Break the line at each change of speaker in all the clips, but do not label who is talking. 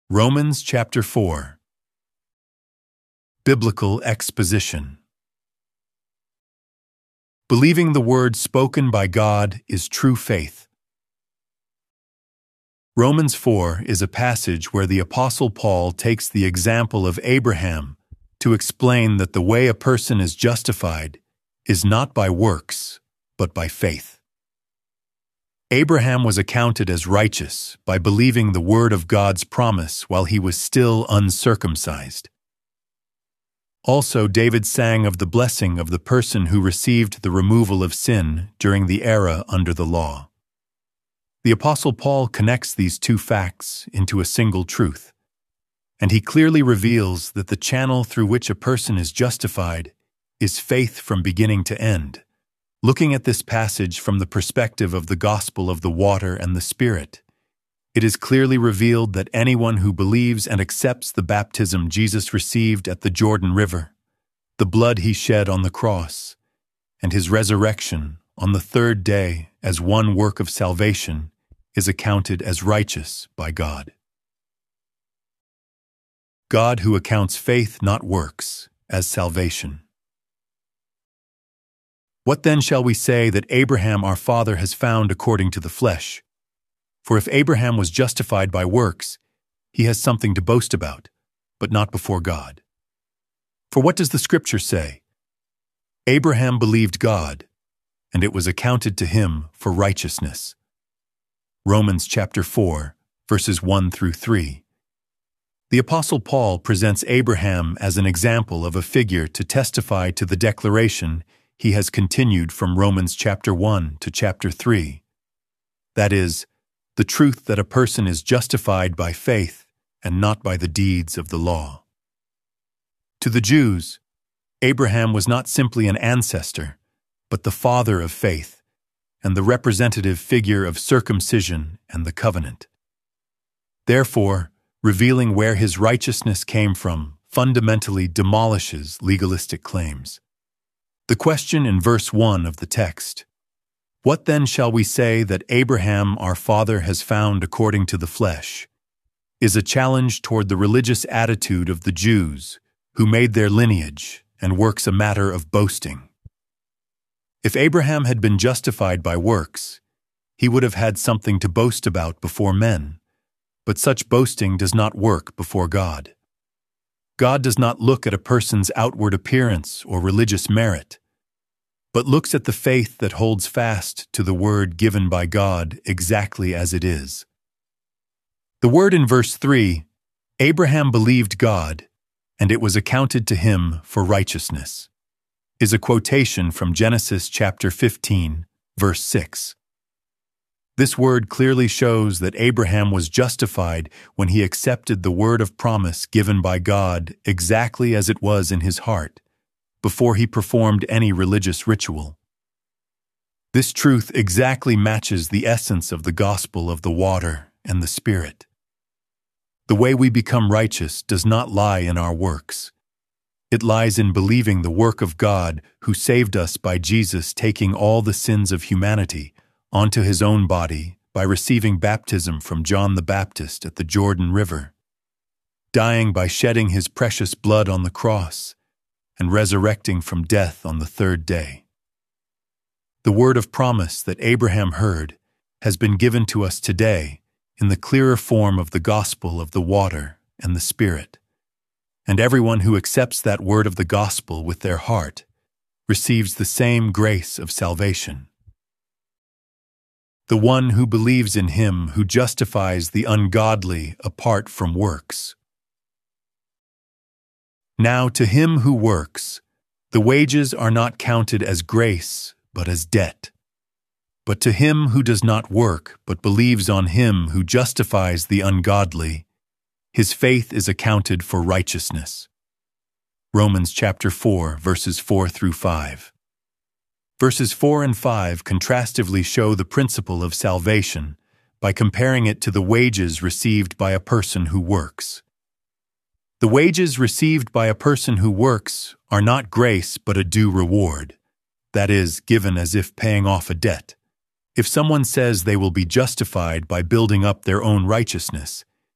Romans chapter 4. Biblical exposition. Believing the word spoken by God is true faith. Romans 4 is a passage where the Apostle Paul takes the example of Abraham to explain that the way a person is justified is not by works, but by faith. Abraham was accounted as righteous by believing the word of God's promise while he was still uncircumcised. Also, David sang of the blessing of the person who received the removal of sin during the era under the law. The Apostle Paul connects these two facts into a single truth, and he clearly reveals that the channel through which a person is justified is faith from beginning to end. Looking at this passage from the perspective of the gospel of the water and the Spirit, it is clearly revealed that anyone who believes and accepts the baptism Jesus received at the Jordan River, the blood he shed on the cross, and his resurrection on the third day as one work of salvation is accounted as righteous by God. God who accounts faith, not works, as salvation. What then shall we say that Abraham our father has found according to the flesh? For if Abraham was justified by works, he has something to boast about, but not before God. For what does the Scripture say? Abraham believed God, and it was accounted to him for righteousness. Romans chapter 4, verses 1 through 3. The Apostle Paul presents Abraham as an example of a figure to testify to the declaration he has continued from Romans chapter 1 to chapter 3. That is, the truth that a person is justified by faith and not by the deeds of the law. To the Jews, Abraham was not simply an ancestor, but the father of faith and the representative figure of circumcision and the covenant. Therefore, revealing where his righteousness came from fundamentally demolishes legalistic claims. The question in verse 1 of the text, "What then shall we say that Abraham our father has found according to the flesh?" is a challenge toward the religious attitude of the Jews who made their lineage and works a matter of boasting. If Abraham had been justified by works, he would have had something to boast about before men, but such boasting does not work before God. God does not look at a person's outward appearance or religious merit, but looks at the faith that holds fast to the word given by God exactly as it is. The word in verse 3, Abraham believed God, and it was accounted to him for righteousness, is a quotation from Genesis chapter 15, verse 6. This word clearly shows that Abraham was justified when he accepted the word of promise given by God exactly as it was in his heart, before he performed any religious ritual. This truth exactly matches the essence of the gospel of the water and the Spirit. The way we become righteous does not lie in our works. It lies in believing the work of God who saved us by Jesus taking all the sins of humanity onto his own body by receiving baptism from John the Baptist at the Jordan River, dying by shedding his precious blood on the cross, and resurrecting from death on the third day. The word of promise that Abraham heard has been given to us today in the clearer form of the gospel of the water and the Spirit, and everyone who accepts that word of the gospel with their heart receives the same grace of salvation. The one who believes in him who justifies the ungodly apart from works. Now to him who works, the wages are not counted as grace, but as debt. But to him who does not work, but believes on him who justifies the ungodly, his faith is accounted for righteousness. Romans chapter 4, verses 4 through 5. Verses 4 and 5 contrastively show the principle of salvation by comparing it to the wages received by a person who works. The wages received by a person who works are not grace but a due reward, that is, given as if paying off a debt. If someone says they will be justified by building up their own righteousness,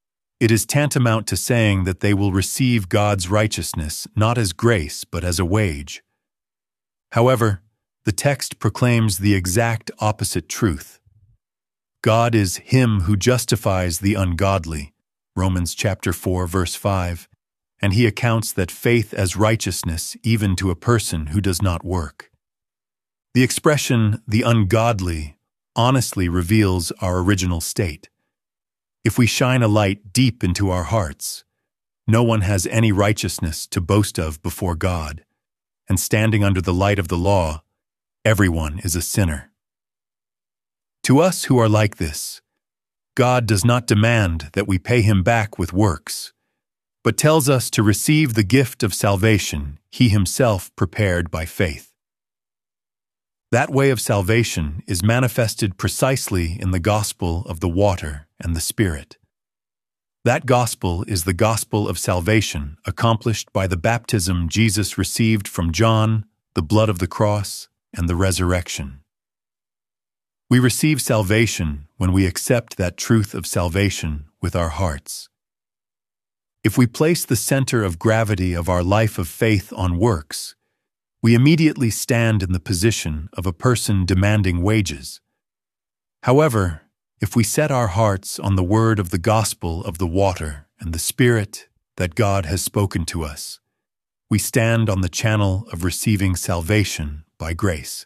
It is tantamount to saying that they will receive God's righteousness not as grace but as a wage. However, the text proclaims the exact opposite truth. God is Him who justifies the ungodly, Romans chapter 4, verse 5, and He accounts that faith as righteousness even to a person who does not work. The expression, the ungodly, honestly reveals our original state. If we shine a light deep into our hearts, no one has any righteousness to boast of before God, and standing under the light of the law, everyone is a sinner. To us who are like this, God does not demand that we pay Him back with works, but tells us to receive the gift of salvation He Himself prepared by faith. That way of salvation is manifested precisely in the gospel of the water and the Spirit. That gospel is the gospel of salvation accomplished by the baptism Jesus received from John, the blood of the cross, and the resurrection. We receive salvation when we accept that truth of salvation with our hearts. If we place the center of gravity of our life of faith on works, we immediately stand in the position of a person demanding wages. However, if we set our hearts on the word of the gospel of the water and the Spirit that God has spoken to us, we stand on the channel of receiving salvation by grace.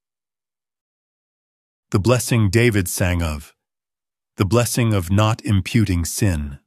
The blessing David sang of, the blessing of not imputing sin.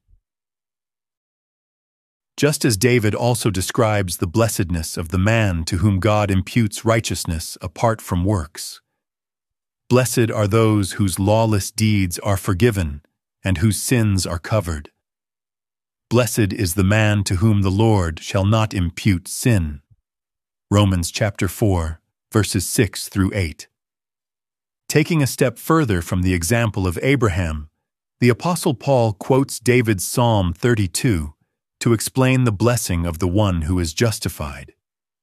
Just as David also describes the blessedness of the man to whom God imputes righteousness apart from works. Blessed are those whose lawless deeds are forgiven and whose sins are covered. Blessed is the man to whom the Lord shall not impute sin. Romans chapter 4, verses 6 through 8. Taking a step further from the example of Abraham, the Apostle Paul quotes David's Psalm 32 to explain the blessing of the one who is justified.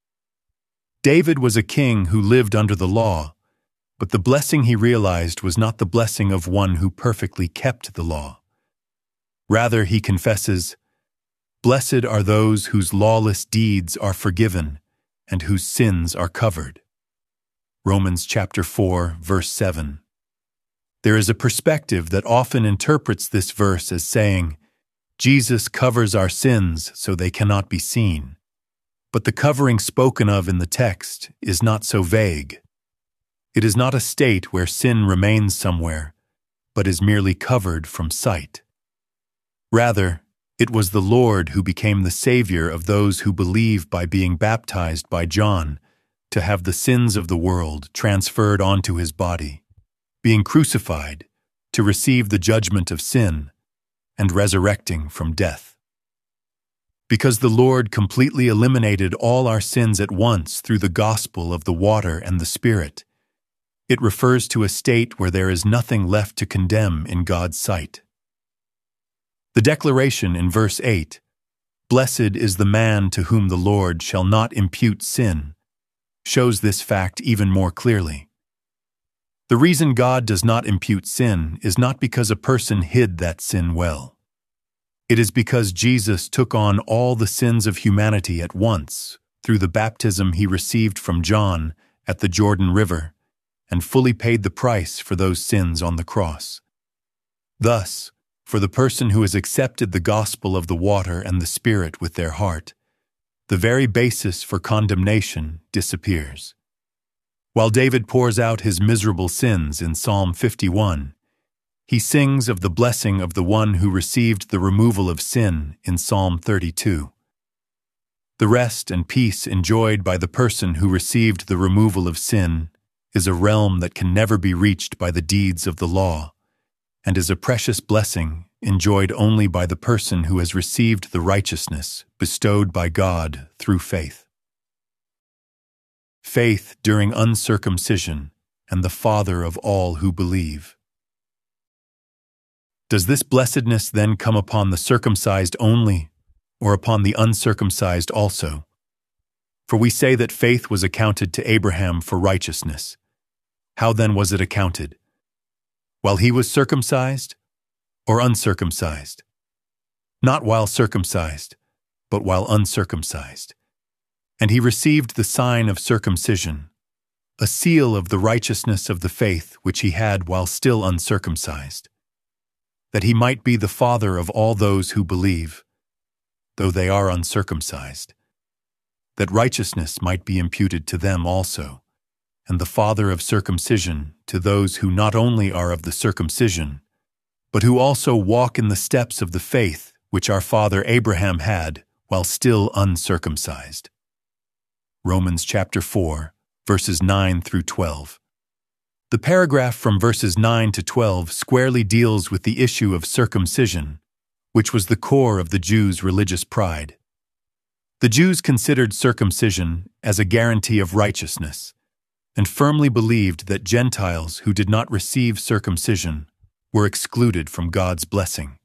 David was a king who lived under the law, but the blessing he realized was not the blessing of one who perfectly kept the law. Rather, he confesses, "Blessed are those whose lawless deeds are forgiven and whose sins are covered." Romans chapter 4, verse 7. There is a perspective that often interprets this verse as saying, Jesus covers our sins so they cannot be seen. But the covering spoken of in the text is not so vague. It is not a state where sin remains somewhere, but is merely covered from sight. Rather, it was the Lord who became the Savior of those who believe by being baptized by John to have the sins of the world transferred onto his body, being crucified to receive the judgment of sin, and resurrecting from death. Because the Lord completely eliminated all our sins at once through the gospel of the water and the Spirit, it refers to a state where there is nothing left to condemn in God's sight. The declaration in verse 8, "Blessed is the man to whom the Lord shall not impute sin," shows this fact even more clearly. The reason God does not impute sin is not because a person hid that sin well. It is because Jesus took on all the sins of humanity at once through the baptism he received from John at the Jordan River and fully paid the price for those sins on the cross. Thus, for the person who has accepted the gospel of the water and the Spirit with their heart, the very basis for condemnation disappears. While David pours out his miserable sins in Psalm 51, he sings of the blessing of the one who received the removal of sin in Psalm 32. The rest and peace enjoyed by the person who received the removal of sin is a realm that can never be reached by the deeds of the law, and is a precious blessing enjoyed only by the person who has received the righteousness bestowed by God through faith. Faith during uncircumcision and the father of all who believe. Does this blessedness then come upon the circumcised only, or upon the uncircumcised also? For we say that faith was accounted to Abraham for righteousness. How then was it accounted? While he was circumcised or uncircumcised? not while circumcised, but while uncircumcised. And he received the sign of circumcision, a seal of the righteousness of the faith which he had while still uncircumcised, that he might be the father of all those who believe, though they are uncircumcised, that righteousness might be imputed to them also, and the father of circumcision to those who not only are of the circumcision, but who also walk in the steps of the faith which our father Abraham had while still uncircumcised. Romans chapter 4, verses 9 through 12. The paragraph from verses 9 to 12 squarely deals with the issue of circumcision, which was the core of the Jews' religious pride. The Jews considered circumcision as a guarantee of righteousness, and firmly believed that Gentiles who did not receive circumcision were excluded from God's blessing.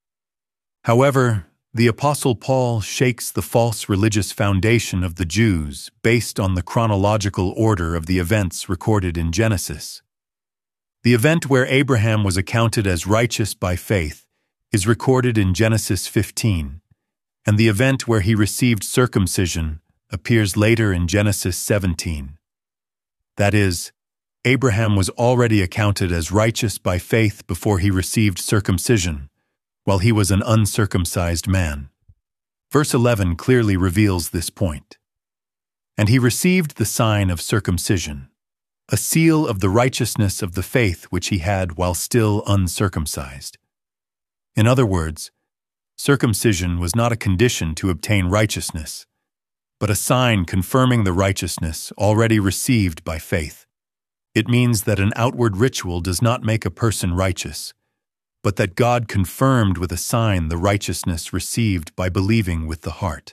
However, the Apostle Paul shakes the false religious foundation of the Jews based on the chronological order of the events recorded in Genesis. The event where Abraham was accounted as righteous by faith is recorded in Genesis 15, and the event where he received circumcision appears later in Genesis 17. That is, Abraham was already accounted as righteous by faith before he received circumcision, while he was an uncircumcised man. Verse 11 clearly reveals this point. And he received the sign of circumcision, a seal of the righteousness of the faith which he had while still uncircumcised. In other words, circumcision was not a condition to obtain righteousness, but a sign confirming the righteousness already received by faith. It means that an outward ritual does not make a person righteous, but that God confirmed with a sign the righteousness received by believing with the heart.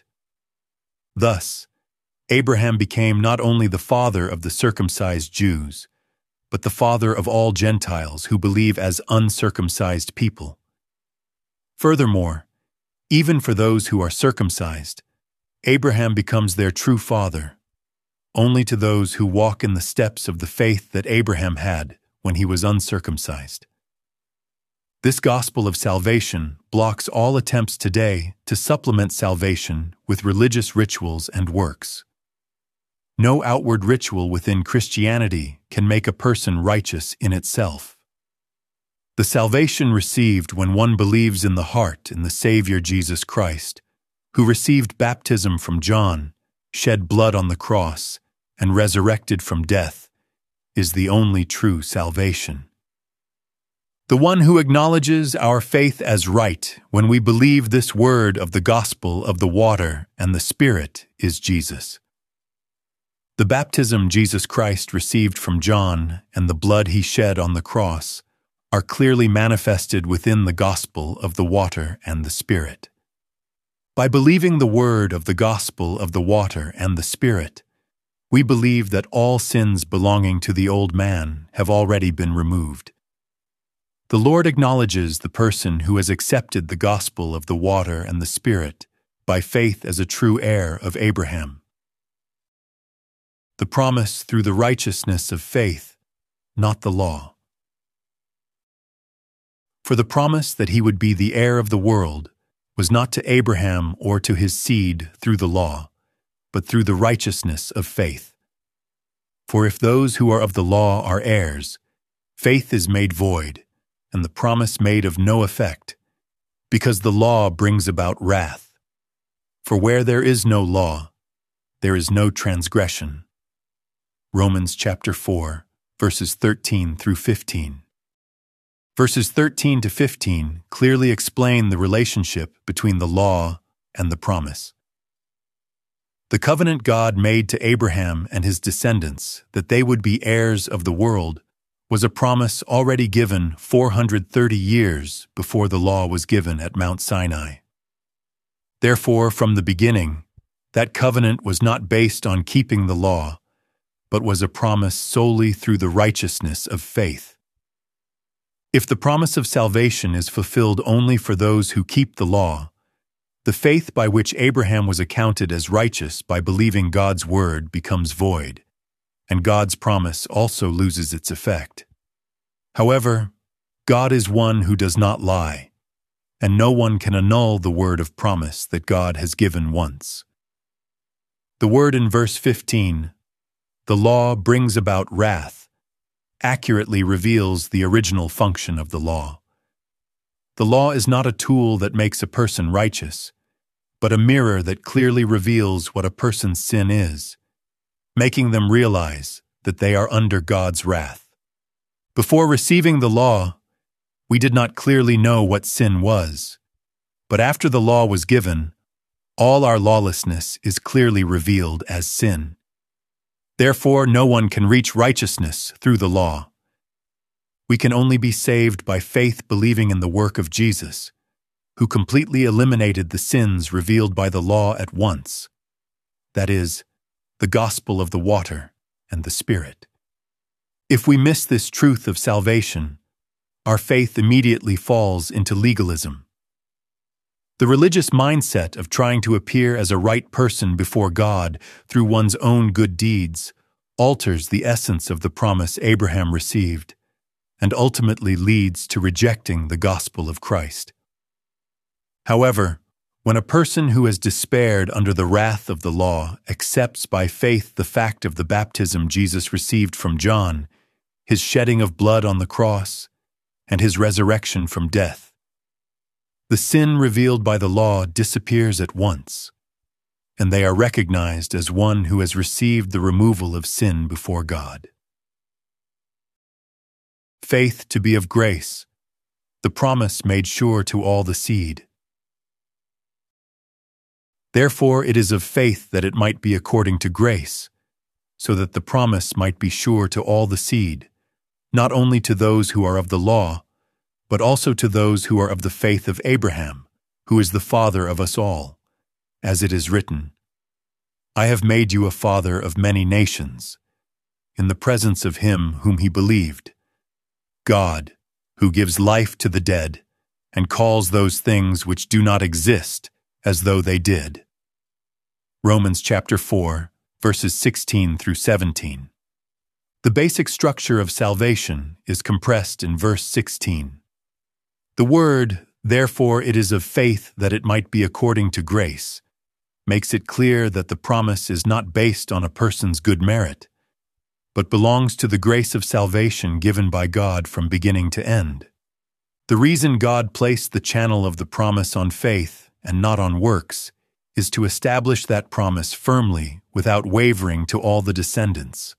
Thus, Abraham became not only the father of the circumcised Jews, but the father of all Gentiles who believe as uncircumcised people. Furthermore, even for those who are circumcised, Abraham becomes their true father, only to those who walk in the steps of the faith that Abraham had when he was uncircumcised. This gospel of salvation blocks all attempts today to supplement salvation with religious rituals and works. No outward ritual within Christianity can make a person righteous in itself. The salvation received when one believes in the heart in the Savior Jesus Christ, who received baptism from John, shed blood on the cross, and resurrected from death, is the only true salvation. The one who acknowledges our faith as right when we believe this word of the gospel of the water and the Spirit is Jesus. The baptism Jesus Christ received from John and the blood he shed on the cross are clearly manifested within the gospel of the water and the Spirit. By believing the word of the gospel of the water and the Spirit, we believe that all sins belonging to the old man have already been removed. The Lord acknowledges the person who has accepted the gospel of the water and the Spirit by faith as a true heir of Abraham. The promise through the righteousness of faith, not the law. For the promise that he would be the heir of the world was not to Abraham or to his seed through the law, but through the righteousness of faith. For if those who are of the law are heirs, faith is made void, and the promise made of no effect, because the law brings about wrath. For where there is no law, there is no transgression. Romans chapter 4, verses 13 through 15. Verses 13 to 15 clearly explain the relationship between the law and the promise. The covenant God made to Abraham and his descendants that they would be heirs of the world was a promise already given 430 years before the law was given at Mount Sinai. Therefore, from the beginning, that covenant was not based on keeping the law, but was a promise solely through the righteousness of faith. If the promise of salvation is fulfilled only for those who keep the law, the faith by which Abraham was accounted as righteous by believing God's word becomes void, and God's promise also loses its effect. However, God is one who does not lie, and no one can annul the word of promise that God has given once. The word in verse 15, "The law brings about wrath," accurately reveals the original function of the law. The law is not a tool that makes a person righteous, but a mirror that clearly reveals what a person's sin is, making them realize that they are under God's wrath. Before receiving the law, we did not clearly know what sin was, but after the law was given, all our lawlessness is clearly revealed as sin. Therefore, no one can reach righteousness through the law. We can only be saved by faith believing in the work of Jesus, who completely eliminated the sins revealed by the law at once. That is, the gospel of the water and the Spirit. If we miss this truth of salvation, our faith immediately falls into legalism. The religious mindset of trying to appear as a right person before God through one's own good deeds alters the essence of the promise Abraham received and ultimately leads to rejecting the gospel of Christ. However, when a person who has despaired under the wrath of the law accepts by faith the fact of the baptism Jesus received from John, his shedding of blood on the cross, and his resurrection from death, the sin revealed by the law disappears at once, and they are recognized as one who has received the removal of sin before God. Faith to be of grace, the promise made sure to all the seed. Therefore it is of faith that it might be according to grace, so that the promise might be sure to all the seed, not only to those who are of the law, but also to those who are of the faith of Abraham, who is the father of us all, as it is written, "I have made you a father of many nations," in the presence of him whom he believed, God, who gives life to the dead and calls those things which do not exist as though they did. Romans chapter 4, verses 16 through 17. The basic structure of salvation is compressed in verse 16. The word, "Therefore it is of faith that it might be according to grace," makes it clear that the promise is not based on a person's good merit, but belongs to the grace of salvation given by God from beginning to end. The reason God placed the channel of the promise on faith and not on works is to establish that promise firmly without wavering to all the descendants.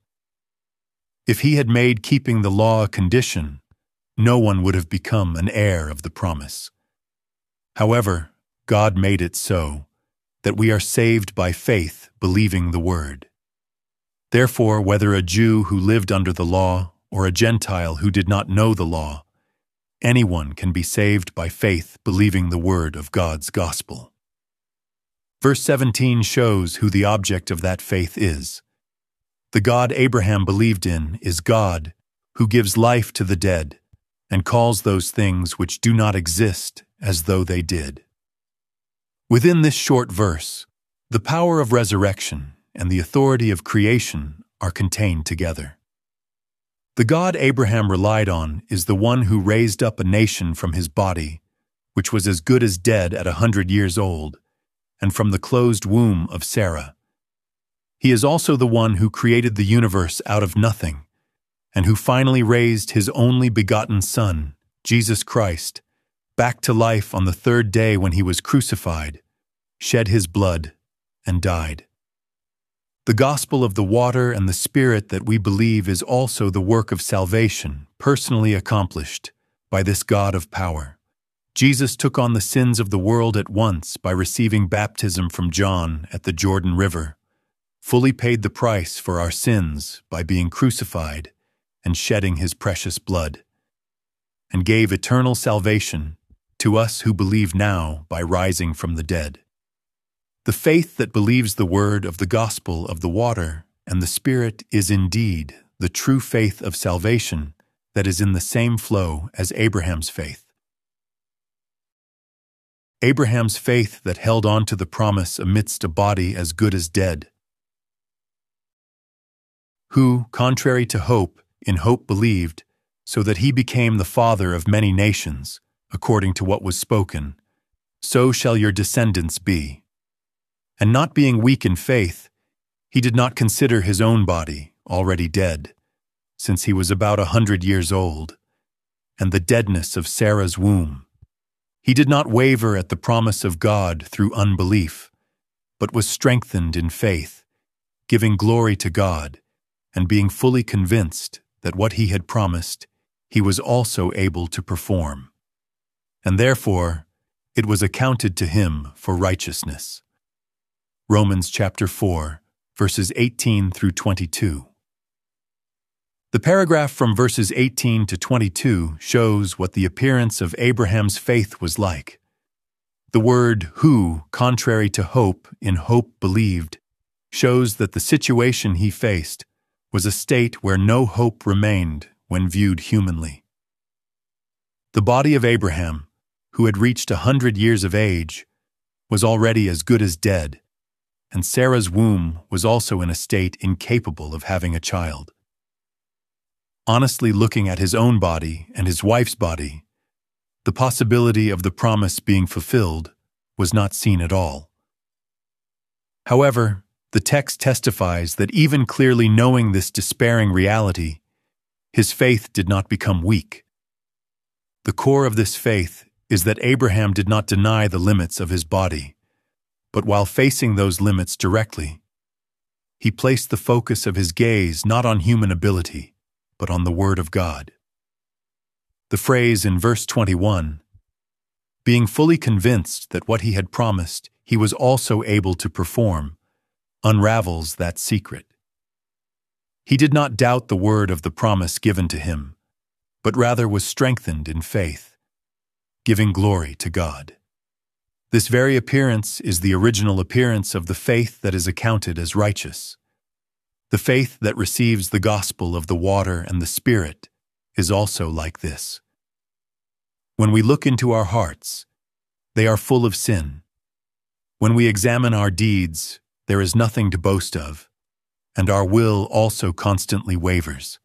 If he had made keeping the law a condition, no one would have become an heir of the promise. However, God made it so that we are saved by faith, believing the word. Therefore, whether a Jew who lived under the law or a Gentile who did not know the law, anyone can be saved by faith, believing the word of God's gospel. Verse 17 shows who the object of that faith is. The God Abraham believed in is God, who gives life to the dead and calls those things which do not exist as though they did. Within this short verse, the power of resurrection and the authority of creation are contained together. The God Abraham relied on is the one who raised up a nation from his body, which was as good as dead at 100 years old, and from the closed womb of Sarah. He is also the one who created the universe out of nothing, and who finally raised his only begotten Son, Jesus Christ, back to life on the third day when he was crucified, shed his blood, and died. The gospel of the water and the Spirit that we believe is also the work of salvation, personally accomplished by this God of power. Jesus took on the sins of the world at once by receiving baptism from John at the Jordan River, fully paid the price for our sins by being crucified and shedding his precious blood, and gave eternal salvation to us who believe now by rising from the dead. The faith that believes the word of the gospel of the water and the Spirit is indeed the true faith of salvation that is in the same flow as Abraham's faith. Abraham's faith that held on to the promise amidst a body as good as dead, who, contrary to hope, in hope believed, so that he became the father of many nations, according to what was spoken, so shall your descendants be. And not being weak in faith, he did not consider his own body already dead, since he was about 100 years old, and the deadness of Sarah's womb. He did not waver at the promise of God through unbelief, but was strengthened in faith, giving glory to God, and being fully convinced that what he had promised, he was also able to perform. And therefore, it was accounted to him for righteousness. Romans chapter 4, verses 18 through 22. The paragraph from verses 18 to 22 shows what the appearance of Abraham's faith was like. The word who, contrary to hope, in hope believed, shows that the situation he faced was a state where no hope remained when viewed humanly. The body of Abraham, who had reached 100 years of age, was already as good as dead, and Sarah's womb was also in a state incapable of having a child. Honestly looking at his own body and his wife's body, the possibility of the promise being fulfilled was not seen at all. However, the text testifies that even clearly knowing this despairing reality, his faith did not become weak. The core of this faith is that Abraham did not deny the limits of his body, but while facing those limits directly, he placed the focus of his gaze not on human ability, but on the Word of God. The phrase in verse 21, being fully convinced that what he had promised he was also able to perform, unravels that secret. He did not doubt the word of the promise given to him, but rather was strengthened in faith, giving glory to God. This very appearance is the original appearance of the faith that is accounted as righteous. The faith that receives the gospel of the water and the Spirit is also like this. When we look into our hearts, they are full of sin. When we examine our deeds, there is nothing to boast of, and our will also constantly wavers.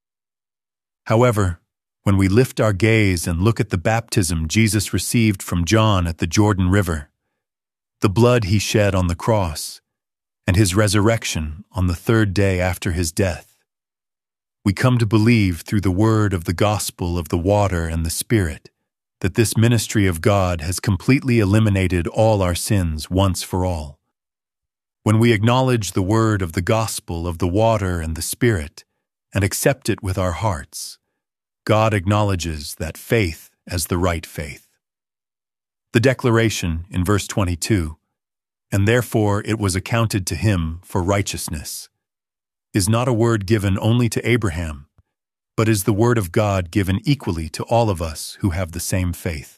However, when we lift our gaze and look at the baptism Jesus received from John at the Jordan River, the blood he shed on the cross, and his resurrection on the third day after his death, we come to believe through the word of the gospel of the water and the Spirit that this ministry of God has completely eliminated all our sins once for all. When we acknowledge the word of the gospel of the water and the Spirit and accept it with our hearts, God acknowledges that faith as the right faith. The declaration in verse 22, and therefore it was accounted to him for righteousness, is not a word given only to Abraham, but is the word of God given equally to all of us who have the same faith.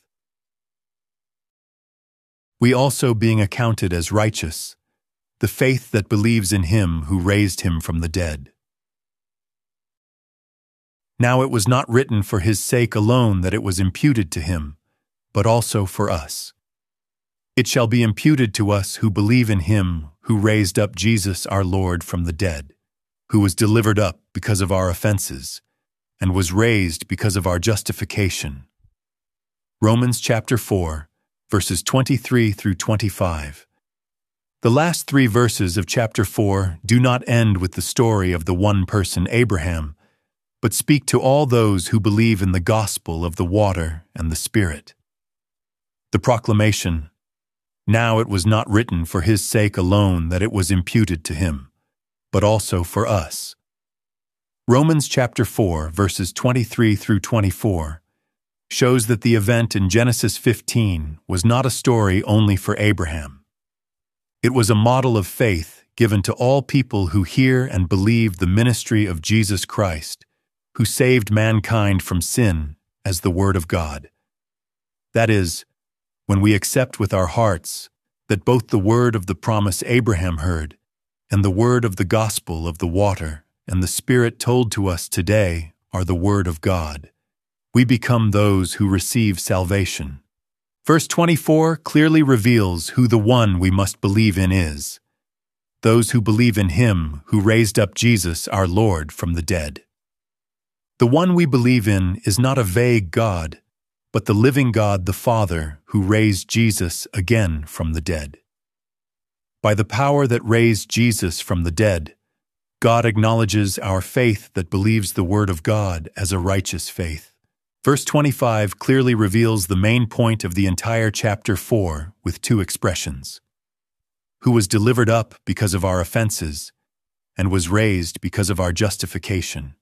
We also being accounted as righteous, the faith that believes in him who raised him from the dead. Now it was not written for his sake alone that it was imputed to him, but also for us. It shall be imputed to us who believe in him who raised up Jesus our Lord from the dead, who was delivered up because of our offenses, and was raised because of our justification. Romans chapter 4, verses 23 through 25. The last 3 verses of chapter 4 do not end with the story of the one person Abraham, but speak to all those who believe in the gospel of the water and the Spirit. The proclamation, now it was not written for his sake alone that it was imputed to him, but also for us. Romans chapter 4, verses 23 through 24, shows that the event in Genesis 15 was not a story only for Abraham. It was a model of faith given to all people who hear and believe the ministry of Jesus Christ, who saved mankind from sin as the Word of God. That is, when we accept with our hearts that both the word of the promise Abraham heard and the word of the gospel of the water and the Spirit told to us today are the Word of God, we become those who receive salvation. Verse 24 clearly reveals who the one we must believe in is, those who believe in him who raised up Jesus our Lord from the dead. The one we believe in is not a vague God, but the living God the Father who raised Jesus again from the dead. By the power that raised Jesus from the dead, God acknowledges our faith that believes the Word of God as a righteous faith. Verse 25 clearly reveals the main point of the entire chapter 4 with two expressions: who was delivered up because of our offenses, and was raised because of our justification.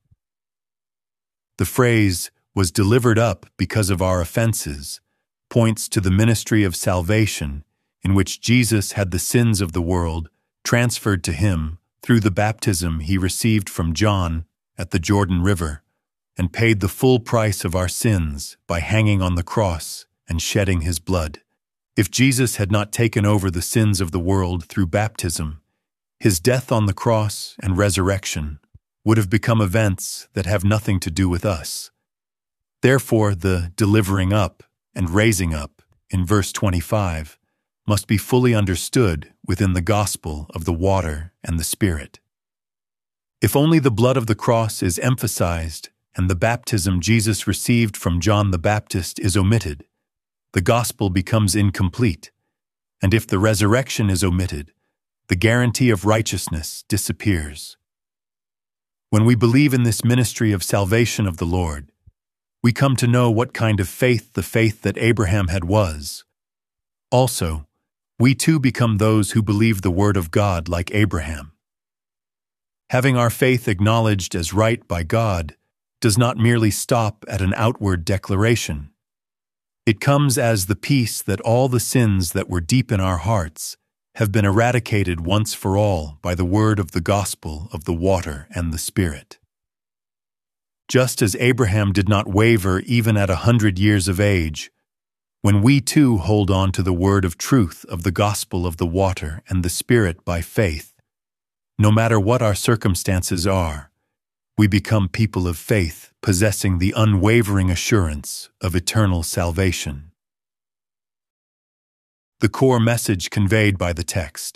The phrase, was delivered up because of our offenses, points to the ministry of salvation in which Jesus had the sins of the world transferred to him through the baptism he received from John at the Jordan River, and paid the full price of our sins by hanging on the cross and shedding his blood. If Jesus had not taken over the sins of the world through baptism, his death on the cross and resurrection would have become events that have nothing to do with us. Therefore, the delivering up and raising up in verse 25 must be fully understood within the gospel of the water and the Spirit. If only the blood of the cross is emphasized and the baptism Jesus received from John the Baptist is omitted, the gospel becomes incomplete, and if the resurrection is omitted, the guarantee of righteousness disappears. When we believe in this ministry of salvation of the Lord, we come to know what kind of faith the faith that Abraham had was. Also, we too become those who believe the Word of God like Abraham. Having our faith acknowledged as right by God does not merely stop at an outward declaration. It comes as the peace that all the sins that were deep in our hearts have been eradicated once for all by the word of the gospel of the water and the Spirit. Just as Abraham did not waver even at 100 years of age, when we too hold on to the word of truth of the gospel of the water and the Spirit by faith, no matter what our circumstances are, we become people of faith possessing the unwavering assurance of eternal salvation. The core message conveyed by the text.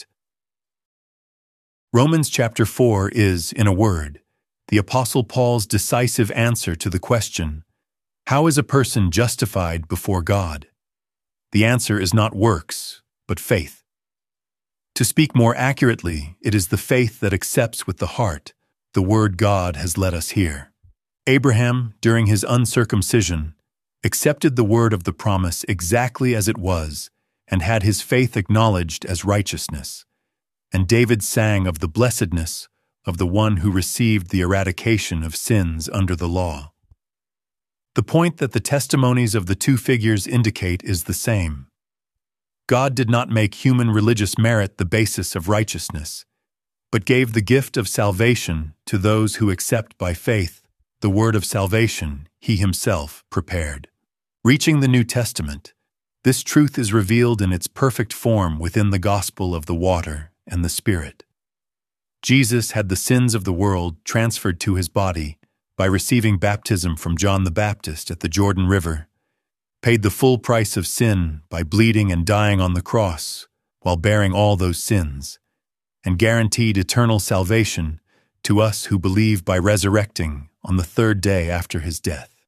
Romans chapter 4 is, in a word, the Apostle Paul's decisive answer to the question, how is a person justified before God? The answer is not works, but faith. To speak more accurately, it is the faith that accepts with the heart the word God has let us hear. Abraham, during his uncircumcision, accepted the word of the promise exactly as it was and had his faith acknowledged as righteousness. And David sang of the blessedness of the one who received the eradication of sins under the law. The point that the testimonies of the two figures indicate is the same. God did not make human religious merit the basis of righteousness, but gave the gift of salvation to those who accept by faith the word of salvation he himself prepared. Reaching the New Testament, this truth is revealed in its perfect form within the gospel of the water and the Spirit. Jesus had the sins of the world transferred to his body by receiving baptism from John the Baptist at the Jordan River, paid the full price of sin by bleeding and dying on the cross while bearing all those sins, and guaranteed eternal salvation to us who believe by resurrecting on the third day after his death.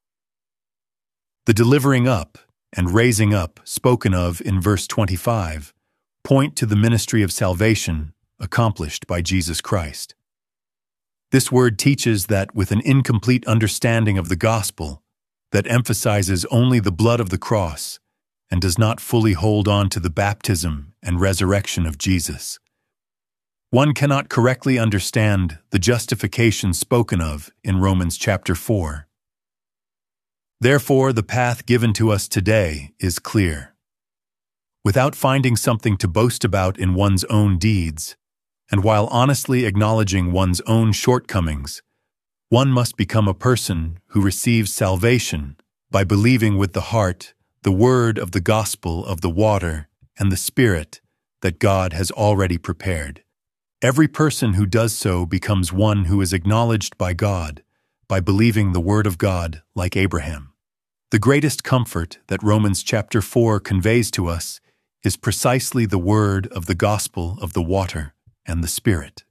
The delivering up and raising up spoken of in verse 25 point to the ministry of salvation accomplished by Jesus Christ. This word teaches that with an incomplete understanding of the gospel that emphasizes only the blood of the cross and does not fully hold on to the baptism and resurrection of Jesus, one cannot correctly understand the justification spoken of in Romans chapter 4. Therefore, the path given to us today is clear. Without finding something to boast about in one's own deeds, and while honestly acknowledging one's own shortcomings, one must become a person who receives salvation by believing with the heart the word of the gospel of the water and the Spirit that God has already prepared. Every person who does so becomes one who is acknowledged by God by believing the word of God like Abraham. The greatest comfort that Romans chapter 4 conveys to us is precisely the word of the gospel of the water and the Spirit.